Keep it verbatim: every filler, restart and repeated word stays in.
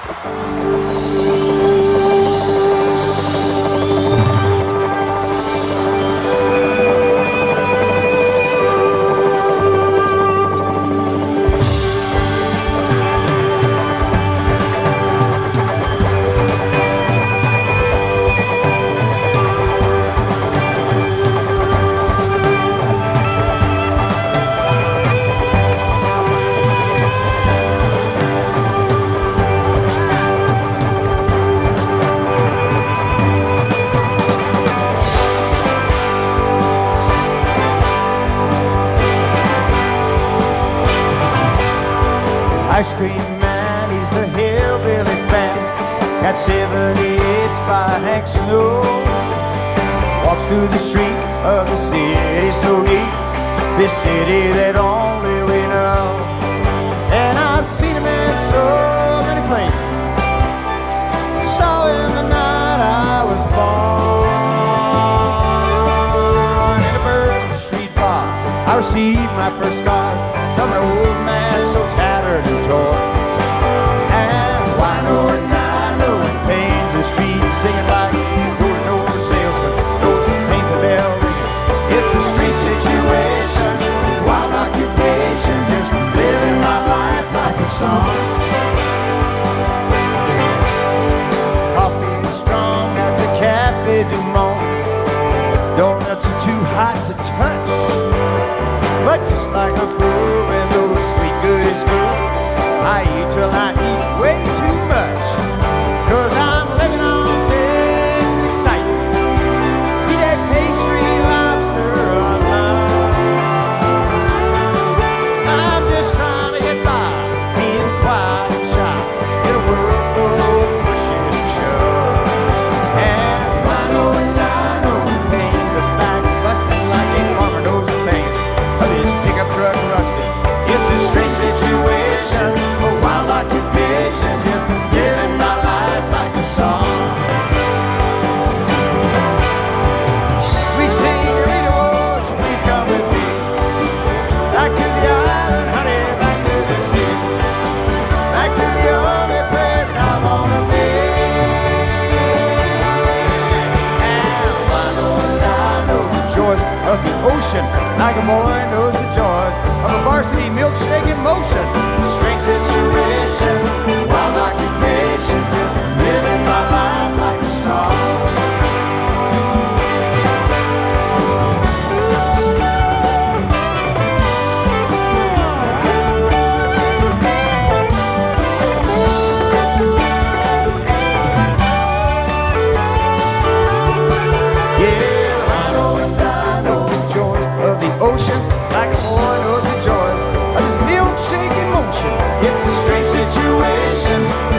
Ice cream man, he's a hillbilly fan. Got seventy-eights by Hank Snow. Walks through the street of the city so neat, this city that only we know. And I've seen him in so many places. Saw him the night I was born. In a Bourbon Street bar, I received my first card from an old man so tattered and torn. And wino and nino and pains the street, singing like door-to-door salesman knows the pains a bell ringing. It's a street situation, wild occupation, just living my life like a song. Coffee is strong at the Cafe Du Monde. Donuts are too hot to touch, but just like a fool when those sweet goodies go, I eat till I eat way too much. Cause I'm living on things that excite me. Eat that pastry, lobster, or lunch. I'm just trying to get by, being quiet and shy in a world full of pushing and shove. And wino and dino and pain the back, busting like a farmer knows the pain of his pickup truck rusted. It's a strange situation, a wild occupation, just living my life like a song. Sweet senorita, won't you please come with me? Back to the island, honey, back to the sea. Back to the only place I wanna be. And wino and I know the joys of the ocean, like a boy knows the joys of a varsity milkshake in motion. Strange situation, wild occupation, just living my life like a song. Yeah, wino and I know the joys of the ocean, like a boy knows the joy of his milkshake in motion. It's a strange situation,